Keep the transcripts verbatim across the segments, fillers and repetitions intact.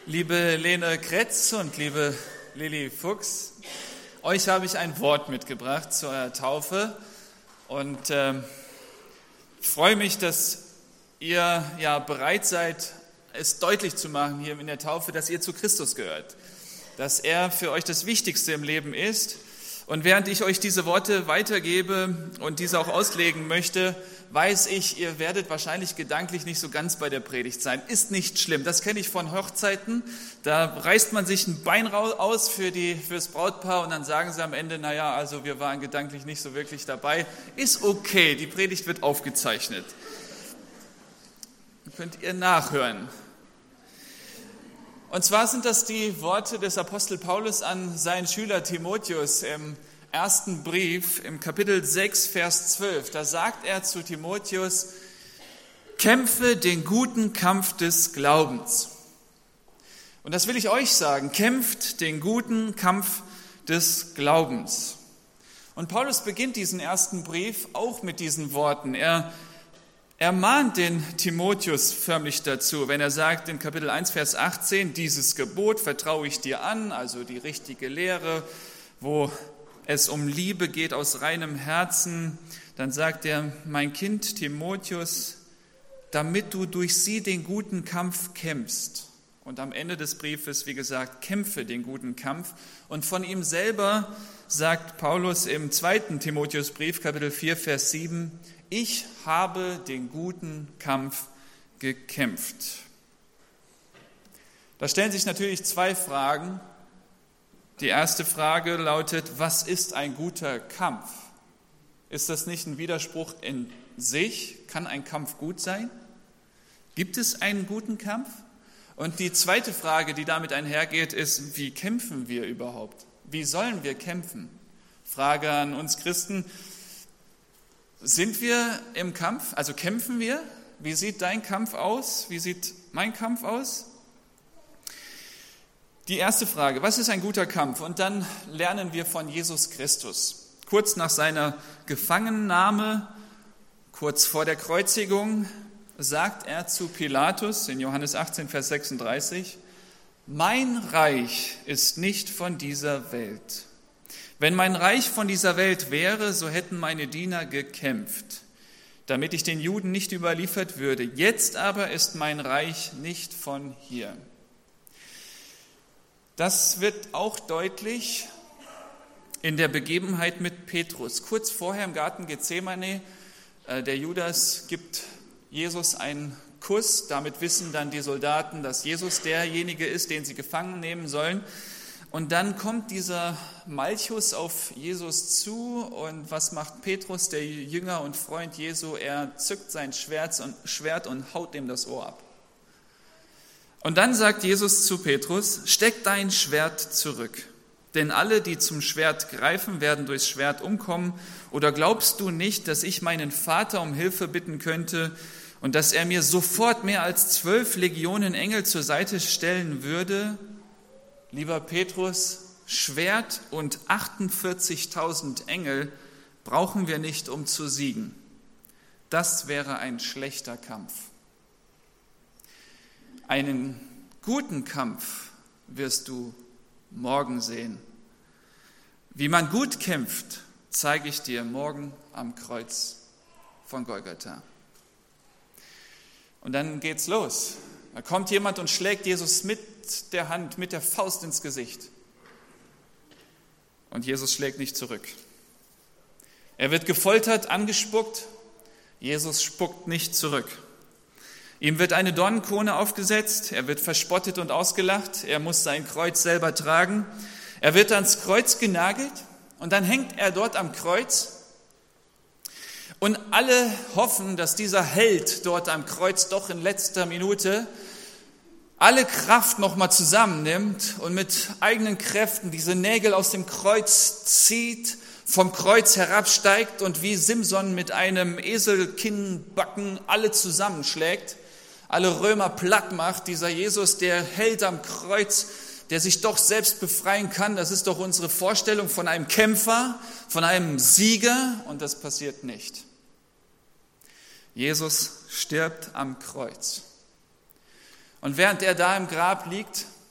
Liebe Lene Kretz und liebe Lilly Fuchs, euch habe ich ein Wort mitgebracht zur eurer Taufe und äh, freue mich, dass ihr ja bereit seid, es deutlich zu machen hier in der Taufe, dass ihr zu Christus gehört, dass er für euch das Wichtigste im Leben ist. Und während ich euch diese Worte weitergebe und diese auch auslegen möchte, weiß ich, ihr werdet wahrscheinlich gedanklich nicht so ganz bei der Predigt sein. Ist nicht schlimm, das kenne ich von Hochzeiten. Da reißt man sich ein Bein aus für die, fürs Brautpaar und dann sagen sie am Ende, naja, also wir waren gedanklich nicht so wirklich dabei. Ist okay, die Predigt wird aufgezeichnet. Könnt ihr nachhören. Und zwar sind das die Worte des Apostel Paulus an seinen Schüler Timotheus im ersten Brief, im Kapitel sechs, Vers zwölf. Da sagt er zu Timotheus, kämpfe den guten Kampf des Glaubens. Und das will ich euch sagen, kämpft den guten Kampf des Glaubens. Und Paulus beginnt diesen ersten Brief auch mit diesen Worten. Er Er mahnt den Timotheus förmlich dazu, wenn er sagt in Kapitel eins, Vers achtzehn, dieses Gebot vertraue ich dir an, also die richtige Lehre, wo es um Liebe geht aus reinem Herzen. Dann sagt er, mein Kind Timotheus, damit du durch sie den guten Kampf kämpfst. Und am Ende des Briefes, wie gesagt, kämpfe den guten Kampf. Und von ihm selber sagt Paulus im zweiten Timotheusbrief, Kapitel vier, Vers sieben, ich habe den guten Kampf gekämpft. Da stellen sich natürlich zwei Fragen. Die erste Frage lautet, was ist ein guter Kampf? Ist das nicht ein Widerspruch in sich? Kann ein Kampf gut sein? Gibt es einen guten Kampf? Und die zweite Frage, die damit einhergeht, ist, wie kämpfen wir überhaupt? Wie sollen wir kämpfen? Frage an uns Christen. Sind wir im Kampf? Also kämpfen wir? Wie sieht dein Kampf aus? Wie sieht mein Kampf aus? Die erste Frage, was ist ein guter Kampf? Und dann lernen wir von Jesus Christus. Kurz nach seiner Gefangennahme, kurz vor der Kreuzigung, sagt er zu Pilatus in Johannes achtzehn, Vers sechsunddreißig, mein Reich ist nicht von dieser Welt. Wenn mein Reich von dieser Welt wäre, so hätten meine Diener gekämpft, damit ich den Juden nicht überliefert würde. Jetzt aber ist mein Reich nicht von hier. Das wird auch deutlich in der Begebenheit mit Petrus. Kurz vorher im Garten Gethsemane, der Judas gibt Jesus einen Kuss. Damit wissen dann die Soldaten, dass Jesus derjenige ist, den sie gefangen nehmen sollen. Und dann kommt dieser Malchus auf Jesus zu und was macht Petrus, der Jünger und Freund Jesu? Er zückt sein Schwert und, Schwert und haut ihm das Ohr ab. Und dann sagt Jesus zu Petrus, steck dein Schwert zurück, denn alle, die zum Schwert greifen, werden durchs Schwert umkommen. Oder glaubst du nicht, dass ich meinen Vater um Hilfe bitten könnte und dass er mir sofort mehr als zwölf Legionen Engel zur Seite stellen würde? Lieber Petrus, Schwert und achtundvierzigtausend Engel brauchen wir nicht, um zu siegen. Das wäre ein schlechter Kampf. Einen guten Kampf wirst du morgen sehen. Wie man gut kämpft, zeige ich dir morgen am Kreuz von Golgatha. Und dann geht's los. Da kommt jemand und schlägt Jesus mit der Hand, mit der Faust ins Gesicht. Und Jesus schlägt nicht zurück. Er wird gefoltert, angespuckt. Jesus spuckt nicht zurück. Ihm wird eine Dornenkrone aufgesetzt. Er wird verspottet und ausgelacht. Er muss sein Kreuz selber tragen. Er wird ans Kreuz genagelt und dann hängt er dort am Kreuz. Und alle hoffen, dass dieser Held dort am Kreuz doch in letzter Minute alle Kraft nochmal zusammennimmt und mit eigenen Kräften diese Nägel aus dem Kreuz zieht, vom Kreuz herabsteigt und wie Simson mit einem Eselkinnbacken alle zusammenschlägt, alle Römer platt macht. Dieser Jesus, der Held am Kreuz, der sich doch selbst befreien kann, das ist doch unsere Vorstellung von einem Kämpfer, von einem Sieger, und das passiert nicht. Jesus stirbt am Kreuz. Und während er da im Grab liegt,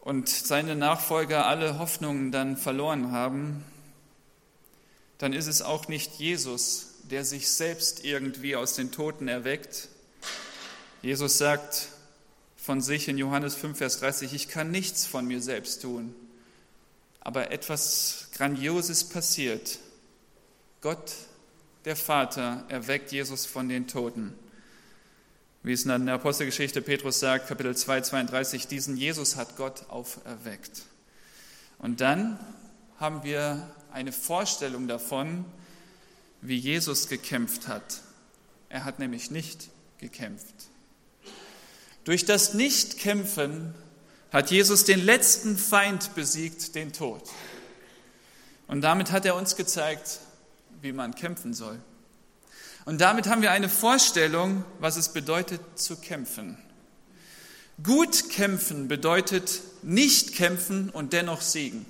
und seine Nachfolger alle Hoffnungen dann verloren haben, dann ist es auch nicht Jesus, der sich selbst irgendwie aus den Toten erweckt. Jesus sagt von sich in Johannes fünf, Vers dreißig, ich kann nichts von mir selbst tun, aber etwas Grandioses passiert. Gott, der Vater, erweckt Jesus von den Toten. Wie es in der Apostelgeschichte Petrus sagt, Kapitel zwei, zweiunddreißig, diesen Jesus hat Gott auferweckt. Und dann haben wir eine Vorstellung davon, wie Jesus gekämpft hat. Er hat nämlich nicht gekämpft. Durch das Nichtkämpfen hat Jesus den letzten Feind besiegt, den Tod. Und damit hat er uns gezeigt, wie man kämpfen soll. Und damit haben wir eine Vorstellung, was es bedeutet zu kämpfen. Gut kämpfen bedeutet nicht kämpfen und dennoch siegen.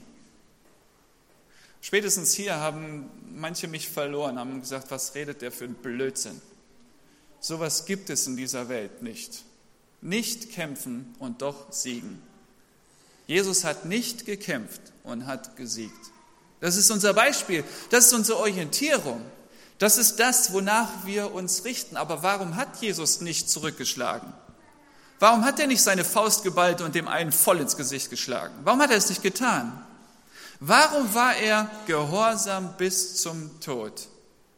Spätestens hier haben manche mich verloren, haben gesagt, was redet der für ein Blödsinn? Sowas gibt es in dieser Welt nicht. Nicht kämpfen und doch siegen. Jesus hat nicht gekämpft und hat gesiegt. Das ist unser Beispiel, das ist unsere Orientierung. Das ist das, wonach wir uns richten. Aber warum hat Jesus nicht zurückgeschlagen? Warum hat er nicht seine Faust geballt und dem einen voll ins Gesicht geschlagen? Warum hat er es nicht getan? Warum war er gehorsam bis zum Tod?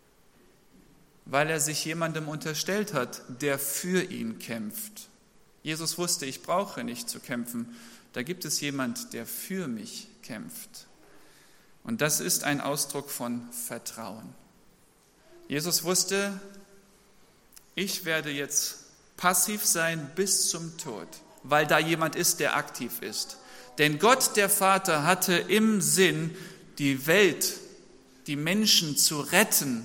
Weil er sich jemandem unterstellt hat, der für ihn kämpft. Jesus wusste, ich brauche nicht zu kämpfen. Da gibt es jemand, der für mich kämpft. Und das ist ein Ausdruck von Vertrauen. Jesus wusste, ich werde jetzt passiv sein bis zum Tod, weil da jemand ist, der aktiv ist. Denn Gott, der Vater, hatte im Sinn, die Welt, die Menschen zu retten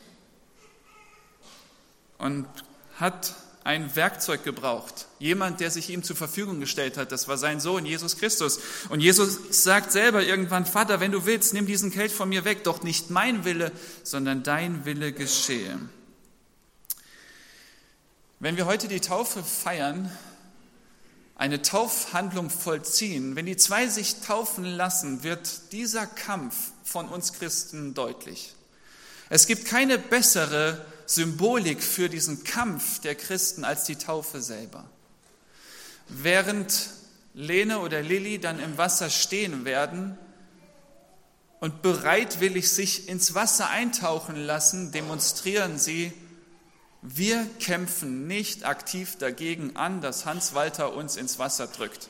und hat ein Werkzeug gebraucht. Jemand, der sich ihm zur Verfügung gestellt hat, das war sein Sohn, Jesus Christus. Und Jesus sagt selber irgendwann, Vater, wenn du willst, nimm diesen Kelch von mir weg, doch nicht mein Wille, sondern dein Wille geschehe. Wenn wir heute die Taufe feiern, eine Taufhandlung vollziehen, wenn die zwei sich taufen lassen, wird dieser Kampf von uns Christen deutlich. Es gibt keine bessere Symbolik für diesen Kampf der Christen als die Taufe selber. Während Lene oder Lilly dann im Wasser stehen werden und bereitwillig sich ins Wasser eintauchen lassen, demonstrieren sie, wir kämpfen nicht aktiv dagegen an, dass Hans-Walter uns ins Wasser drückt.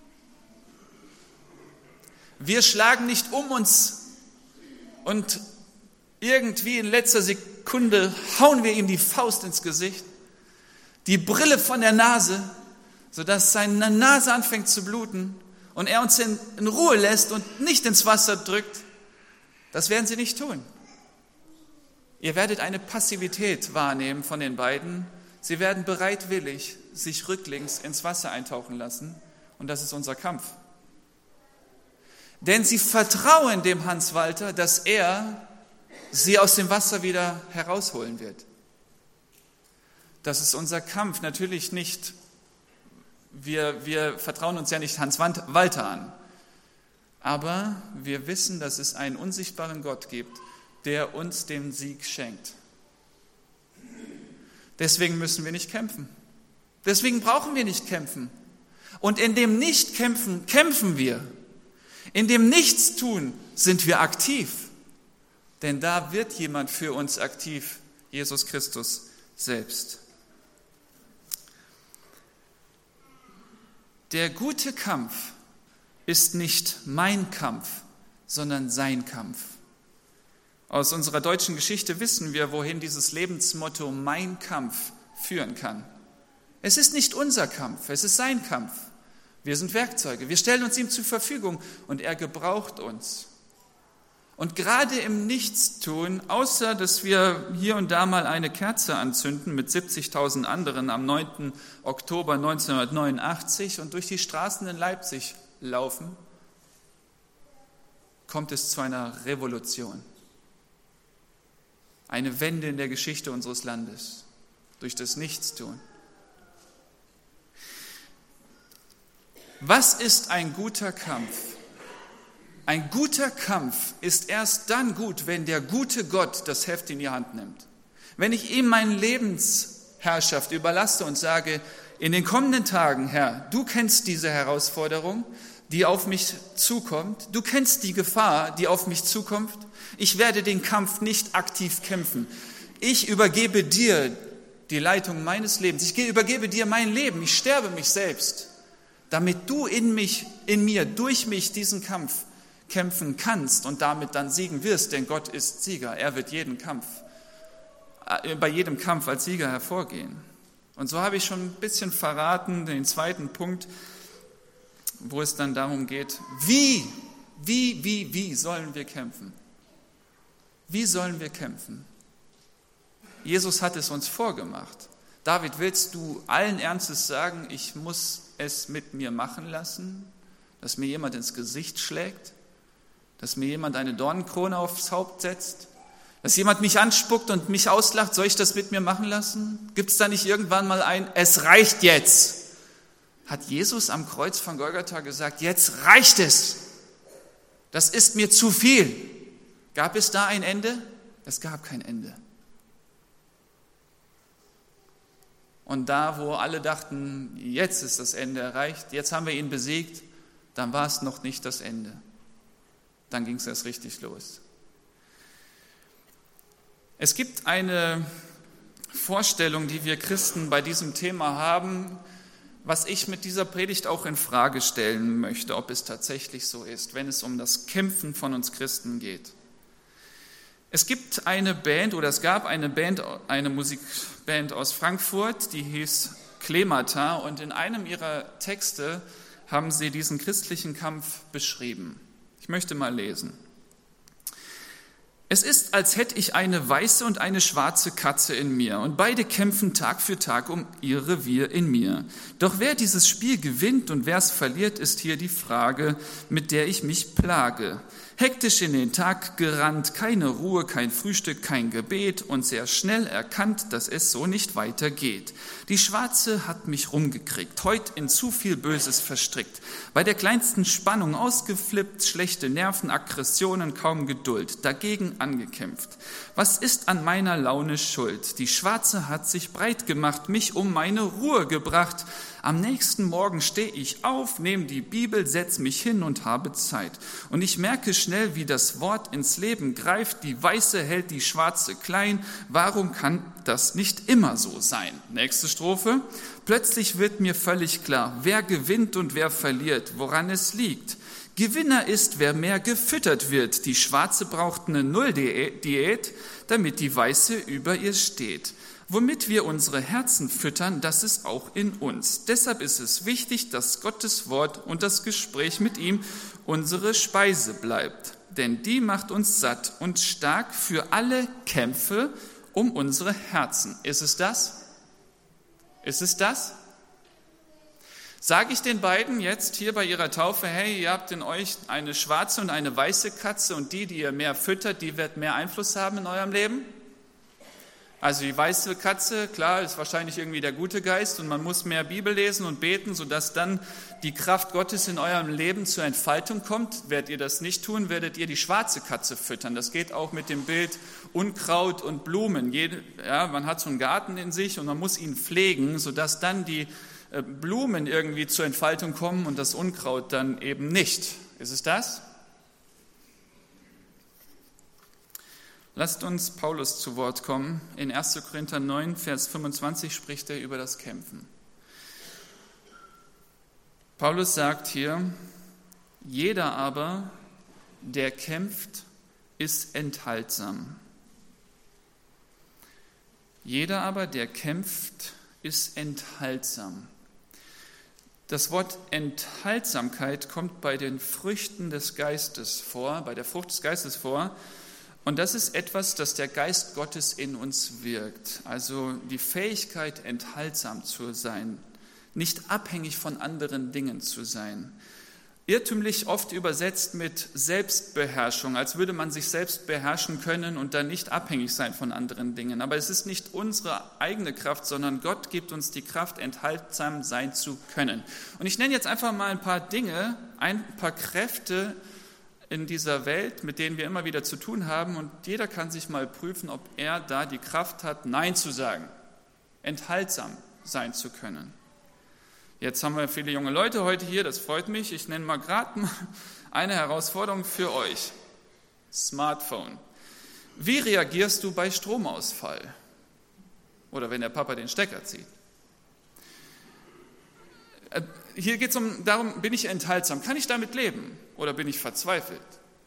Wir schlagen nicht um uns und irgendwie in letzter Sekunde hauen wir ihm die Faust ins Gesicht, die Brille von der Nase, sodass seine Nase anfängt zu bluten und er uns in, in Ruhe lässt und nicht ins Wasser drückt. Das werden sie nicht tun. Ihr werdet eine Passivität wahrnehmen von den beiden. Sie werden bereitwillig sich rücklings ins Wasser eintauchen lassen und das ist unser Kampf. Denn sie vertrauen dem Hans-Walter, dass er sie aus dem Wasser wieder herausholen wird. Das ist unser Kampf, natürlich nicht, wir, wir vertrauen uns ja nicht Hans-Walter an, aber wir wissen, dass es einen unsichtbaren Gott gibt, der uns den Sieg schenkt. Deswegen müssen wir nicht kämpfen. Deswegen brauchen wir nicht kämpfen. Und in dem Nicht-Kämpfen kämpfen wir. In dem Nichtstun sind wir aktiv. Denn da wird jemand für uns aktiv, Jesus Christus selbst. Der gute Kampf ist nicht mein Kampf, sondern sein Kampf. Aus unserer deutschen Geschichte wissen wir, wohin dieses Lebensmotto mein Kampf führen kann. Es ist nicht unser Kampf, es ist sein Kampf. Wir sind Werkzeuge, wir stellen uns ihm zur Verfügung und er gebraucht uns. Und gerade im Nichtstun, außer dass wir hier und da mal eine Kerze anzünden mit siebzigtausend anderen am neunten Oktober neunzehnhundertneunundachtzig und durch die Straßen in Leipzig laufen, kommt es zu einer Revolution. Eine Wende in der Geschichte unseres Landes durch das Nichtstun. Was ist ein guter Kampf? Ein guter Kampf ist erst dann gut, wenn der gute Gott das Heft in die Hand nimmt. Wenn ich ihm meine Lebensherrschaft überlasse und sage, in den kommenden Tagen, Herr, du kennst diese Herausforderung, die auf mich zukommt. Du kennst die Gefahr, die auf mich zukommt. Ich werde den Kampf nicht aktiv kämpfen. Ich übergebe dir die Leitung meines Lebens. Ich übergebe dir mein Leben. Ich sterbe mich selbst, damit du in mich, in mir, durch mich diesen Kampf kämpfen kannst und damit dann siegen wirst. Denn Gott ist Sieger. Er wird jeden Kampf, bei jedem Kampf als Sieger hervorgehen. Und so habe ich schon ein bisschen verraten, den zweiten Punkt, wo es dann darum geht, wie, wie, wie, wie sollen wir kämpfen? Wie sollen wir kämpfen? Jesus hat es uns vorgemacht. David, willst du allen Ernstes sagen, ich muss es mit mir machen lassen, dass mir jemand ins Gesicht schlägt, dass mir jemand eine Dornenkrone aufs Haupt setzt, dass jemand mich anspuckt und mich auslacht? Soll ich das mit mir machen lassen? Gibt es da nicht irgendwann mal ein, es reicht jetzt? Hat Jesus am Kreuz von Golgatha gesagt, jetzt reicht es. Das ist mir zu viel. Gab es da ein Ende? Es gab kein Ende. Und da, wo alle dachten, jetzt ist das Ende erreicht, jetzt haben wir ihn besiegt, dann war es noch nicht das Ende. Dann ging es erst richtig los. Es gibt eine Vorstellung, die wir Christen bei diesem Thema haben, was ich mit dieser Predigt auch in Frage stellen möchte, ob es tatsächlich so ist, wenn es um das Kämpfen von uns Christen geht. Es gibt eine Band oder es gab eine Band, eine Musikband aus Frankfurt, die hieß Clemata, und in einem ihrer Texte haben sie diesen christlichen Kampf beschrieben. Ich möchte mal lesen. Es ist, als hätte ich eine weiße und eine schwarze Katze in mir, und beide kämpfen Tag für Tag um ihr Revier in mir. Doch wer dieses Spiel gewinnt und wer es verliert, ist hier die Frage, mit der ich mich plage. Hektisch in den Tag gerannt, keine Ruhe, kein Frühstück, kein Gebet und sehr schnell erkannt, dass es so nicht weitergeht. Die Schwarze hat mich rumgekriegt, heut in zu viel Böses verstrickt, bei der kleinsten Spannung ausgeflippt, schlechte Nerven, Aggressionen, kaum Geduld, dagegen angekämpft. Was ist an meiner Laune schuld? Die Schwarze hat sich breit gemacht, mich um meine Ruhe gebracht. Am nächsten Morgen stehe ich auf, nehme die Bibel, setz mich hin und habe Zeit. Und ich merke schnell, wie das Wort ins Leben greift. Die Weiße hält die Schwarze klein. Warum kann das nicht immer so sein? Nächste Strophe. Plötzlich wird mir völlig klar, wer gewinnt und wer verliert, woran es liegt. Gewinner ist, wer mehr gefüttert wird. Die Schwarze braucht eine Null-Diät, damit die Weiße über ihr steht. Womit wir unsere Herzen füttern, das ist auch in uns. Deshalb ist es wichtig, dass Gottes Wort und das Gespräch mit ihm unsere Speise bleibt. Denn die macht uns satt und stark für alle Kämpfe um unsere Herzen. Ist es das? Ist es das? Sage ich den beiden jetzt hier bei ihrer Taufe, hey, ihr habt in euch eine schwarze und eine weiße Katze und die, die ihr mehr füttert, die wird mehr Einfluss haben in eurem Leben? Also die weiße Katze, klar, ist wahrscheinlich irgendwie der gute Geist und man muss mehr Bibel lesen und beten, sodass dann die Kraft Gottes in eurem Leben zur Entfaltung kommt. Werdet ihr das nicht tun, werdet ihr die schwarze Katze füttern. Das geht auch mit dem Bild Unkraut und Blumen. Jede, ja, man hat so einen Garten in sich und man muss ihn pflegen, sodass dann die Blumen irgendwie zur Entfaltung kommen und das Unkraut dann eben nicht. Ist es das? Lasst uns Paulus zu Wort kommen. In erster Korinther neun, Vers fünfundzwanzig spricht er über das Kämpfen. Paulus sagt hier, jeder aber, der kämpft, ist enthaltsam. Jeder aber, der kämpft, ist enthaltsam. Das Wort Enthaltsamkeit kommt bei den Früchten des Geistes vor, bei der Frucht des Geistes vor. Und das ist etwas, das der Geist Gottes in uns wirkt. Also die Fähigkeit, enthaltsam zu sein, nicht abhängig von anderen Dingen zu sein. irrtümlich oft übersetzt mit Selbstbeherrschung, als würde man sich selbst beherrschen können und dann nicht abhängig sein von anderen Dingen. Aber es ist nicht unsere eigene Kraft, sondern Gott gibt uns die Kraft, enthaltsam sein zu können. Und ich nenne jetzt einfach mal ein paar Dinge, ein paar Kräfte in dieser Welt, mit denen wir immer wieder zu tun haben. Und jeder kann sich mal prüfen, ob er da die Kraft hat, Nein zu sagen, enthaltsam sein zu können. Jetzt haben wir viele junge Leute heute hier, das freut mich. Ich nenne mal gerade eine Herausforderung für euch. Smartphone. Wie reagierst du bei Stromausfall? Oder wenn der Papa den Stecker zieht? Hier geht es um darum, bin ich enthaltsam? Kann ich damit leben? Oder bin ich verzweifelt?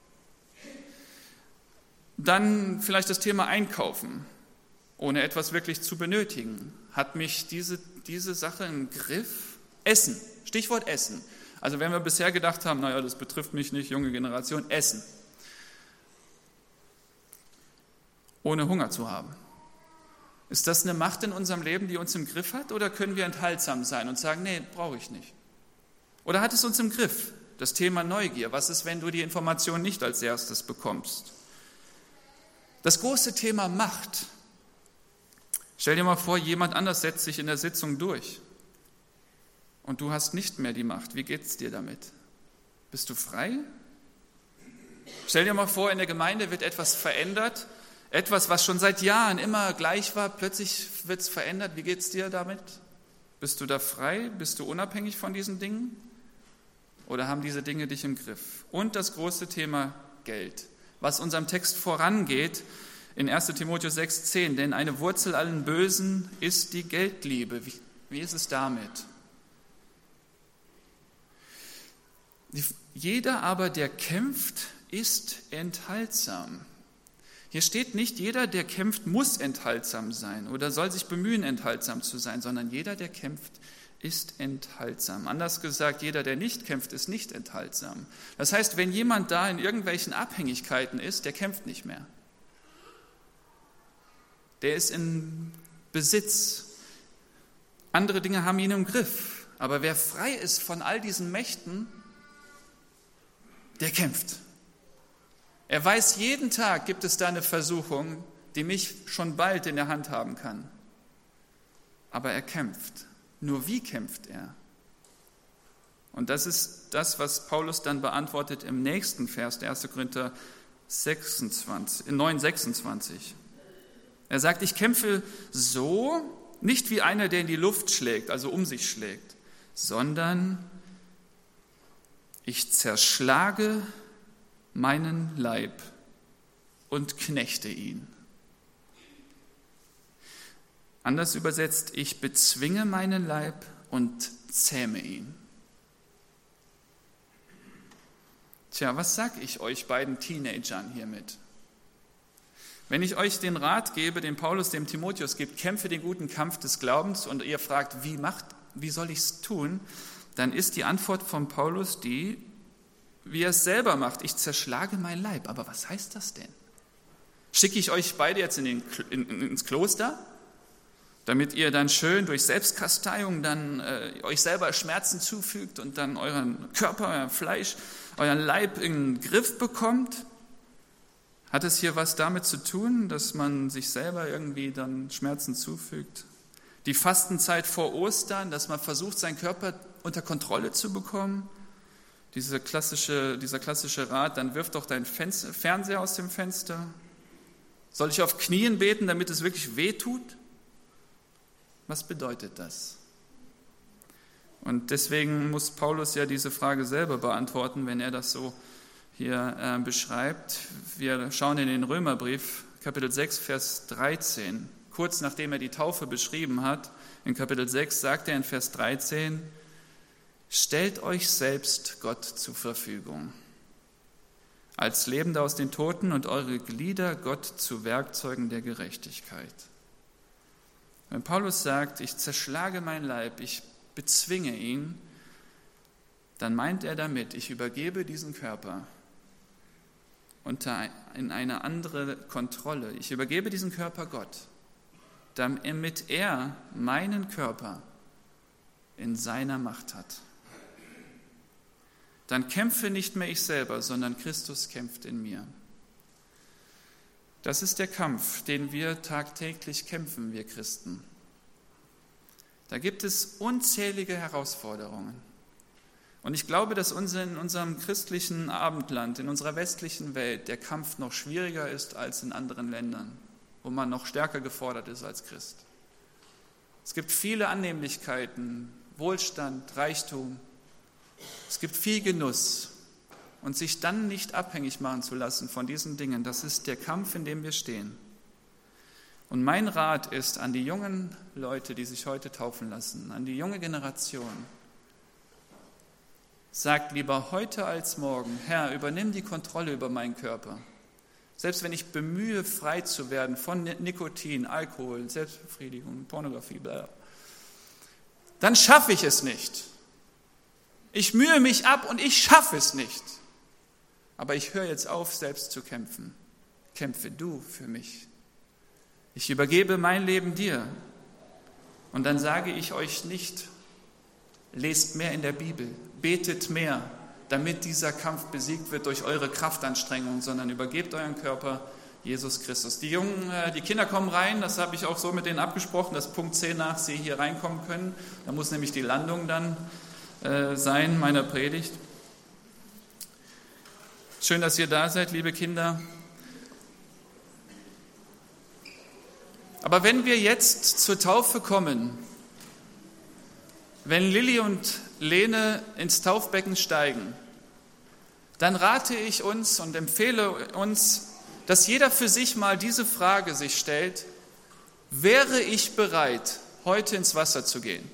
Dann vielleicht das Thema Einkaufen, ohne etwas wirklich zu benötigen. Hat mich diese, diese Sache im Griff? Essen, Stichwort Essen. Also wenn wir bisher gedacht haben, naja, das betrifft mich nicht, junge Generation, Essen. Ohne Hunger zu haben. Ist das eine Macht in unserem Leben, die uns im Griff hat? Oder können wir enthaltsam sein und sagen, nee, brauche ich nicht? Oder hat es uns im Griff? Das Thema Neugier. Was ist, wenn du die Information nicht als erstes bekommst? Das große Thema Macht. Stell dir mal vor, jemand anders setzt sich in der Sitzung durch. Und du hast nicht mehr die Macht. Wie geht es dir damit? Bist du frei? Stell dir mal vor, in der Gemeinde wird etwas verändert. Etwas, was schon seit Jahren immer gleich war, plötzlich wird es verändert. Wie geht es dir damit? Bist du da frei? Bist du unabhängig von diesen Dingen? Oder haben diese Dinge dich im Griff? Und das große Thema Geld, was unserem Text vorangeht in erster Timotheus sechs zehn. Denn eine Wurzel allen Bösen ist die Geldliebe. Wie, wie ist es damit? Jeder aber, der kämpft, ist enthaltsam. Hier steht nicht, jeder, der kämpft, muss enthaltsam sein oder soll sich bemühen, enthaltsam zu sein, sondern jeder, der kämpft, ist enthaltsam. Anders gesagt, jeder, der nicht kämpft, ist nicht enthaltsam. Das heißt, wenn jemand da in irgendwelchen Abhängigkeiten ist, der kämpft nicht mehr. Der ist in Besitz. Andere Dinge haben ihn im Griff. Aber wer frei ist von all diesen Mächten, der kämpft. Er weiß, jeden Tag gibt es da eine Versuchung, die mich schon bald in der Hand haben kann. Aber er kämpft. Nur wie kämpft er? Und das ist das, was Paulus dann beantwortet im nächsten Vers, der erster Korinther neun sechsundzwanzig. Er sagt, ich kämpfe so, nicht wie einer, der in die Luft schlägt, also um sich schlägt, sondern ich zerschlage meinen Leib und knechte ihn. Anders übersetzt, ich bezwinge meinen Leib und zähme ihn. Tja, was sage ich euch beiden Teenagern hiermit? Wenn ich euch den Rat gebe, den Paulus dem Timotheus gibt, kämpfe den guten Kampf des Glaubens und ihr fragt, wie, macht, wie soll ich es tun, dann ist die Antwort von Paulus die, wie er es selber macht. Ich zerschlage meinen Leib. Aber was heißt das denn? Schicke ich euch beide jetzt in den, in, ins Kloster, damit ihr dann schön durch Selbstkasteiung dann äh, euch selber Schmerzen zufügt und dann euren Körper, euer Fleisch, euren Leib in den Griff bekommt? Hat es hier was damit zu tun, dass man sich selber irgendwie dann Schmerzen zufügt? Die Fastenzeit vor Ostern, dass man versucht, seinen Körper unter Kontrolle zu bekommen? Diese klassische, dieser klassische Rat, dann wirf doch deinen Fernseher aus dem Fenster. Soll ich auf Knien beten, damit es wirklich weh tut? Was bedeutet das? Und deswegen muss Paulus ja diese Frage selber beantworten, wenn er das so hier äh, beschreibt. Wir schauen in den Römerbrief, Kapitel sechs, Vers dreizehn. Kurz nachdem er die Taufe beschrieben hat, in Kapitel sechs sagt er in Vers dreizehn, stellt euch selbst Gott zur Verfügung, als Lebende aus den Toten und eure Glieder Gott zu Werkzeugen der Gerechtigkeit. Wenn Paulus sagt, ich zerschlage meinen Leib, ich bezwinge ihn, dann meint er damit, ich übergebe diesen Körper unter in eine andere Kontrolle. Ich übergebe diesen Körper Gott, damit er meinen Körper in seiner Macht hat. dann kämpfe nicht mehr ich selber, sondern Christus kämpft in mir. Das ist der Kampf, den wir tagtäglich kämpfen, wir Christen. Da gibt es unzählige Herausforderungen. Und ich glaube, dass in unserem christlichen Abendland, in unserer westlichen Welt, der Kampf noch schwieriger ist als in anderen Ländern, wo man noch stärker gefordert ist als Christ. Es gibt viele Annehmlichkeiten, Wohlstand, Reichtum. Es gibt viel Genuss. Und sich dann nicht abhängig machen zu lassen von diesen Dingen, das ist der Kampf, in dem wir stehen. Und mein Rat ist an die jungen Leute, die sich heute taufen lassen, an die junge Generation: Sagt lieber heute als morgen: Herr, übernimm die Kontrolle über meinen Körper. Selbst wenn ich bemühe, frei zu werden von Nikotin, Alkohol, Selbstbefriedigung, Pornografie, bla, dann schaffe ich es nicht. Ich mühe mich ab und ich schaffe es nicht. Aber ich höre jetzt auf, selbst zu kämpfen. Kämpfe du für mich. Ich übergebe mein Leben dir. Und dann sage ich euch nicht: Lest mehr in der Bibel, betet mehr, damit dieser Kampf besiegt wird durch eure Kraftanstrengung, sondern übergebt euren Körper Jesus Christus. Die Jungen, die Kinder kommen rein, das habe ich auch so mit denen abgesprochen, dass Punkt zehn nach sie hier reinkommen können. Da muss nämlich die Landung dann äh, sein meiner Predigt. Schön, dass ihr da seid, liebe Kinder. Aber wenn wir jetzt zur Taufe kommen, wenn Lilly und Lene ins Taufbecken steigen, dann rate ich uns und empfehle uns, dass jeder für sich mal diese Frage sich stellt: Wäre ich bereit, heute ins Wasser zu gehen?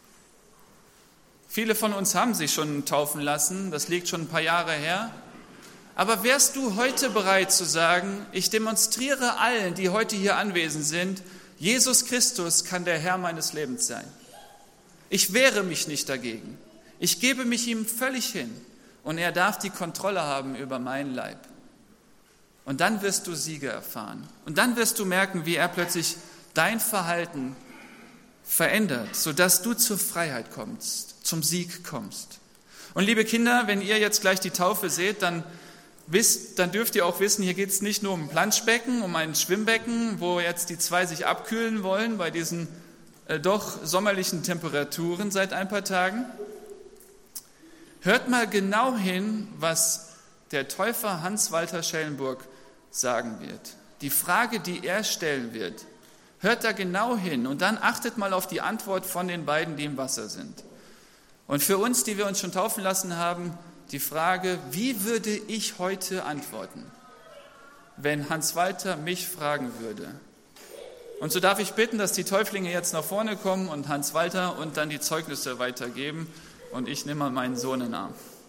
Viele von uns haben sich schon taufen lassen, das liegt schon ein paar Jahre her. Aber wärst du heute bereit zu sagen: Ich demonstriere allen, die heute hier anwesend sind, Jesus Christus kann der Herr meines Lebens sein. Ich wehre mich nicht dagegen. Ich gebe mich ihm völlig hin und er darf die Kontrolle haben über meinen Leib. Und dann wirst du Siege erfahren. Und dann wirst du merken, wie er plötzlich dein Verhalten verändert, sodass du zur Freiheit kommst, zum Sieg kommst. Und liebe Kinder, wenn ihr jetzt gleich die Taufe seht, dann wisst, dann dürft ihr auch wissen, hier geht es nicht nur um ein Planschbecken, um ein Schwimmbecken, wo jetzt die zwei sich abkühlen wollen bei diesen äh, doch sommerlichen Temperaturen seit ein paar Tagen. Hört mal genau hin, was der Täufer Hans-Walter Schellenburg sagen wird. Die Frage, die er stellen wird, hört da genau hin und dann achtet mal auf die Antwort von den beiden, die im Wasser sind. Und für uns, die wir uns schon taufen lassen haben, die Frage: Wie würde ich heute antworten, wenn Hans-Walter mich fragen würde? Und so darf ich bitten, dass die Täuflinge jetzt nach vorne kommen und Hans-Walter und dann die Zeugnisse weitergeben. Und ich nehme mal meinen Sohn in den Arm.